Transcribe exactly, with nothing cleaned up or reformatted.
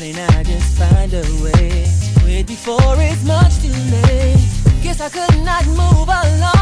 and I just find a way. Quit before it's much too late. Guess I could not move along.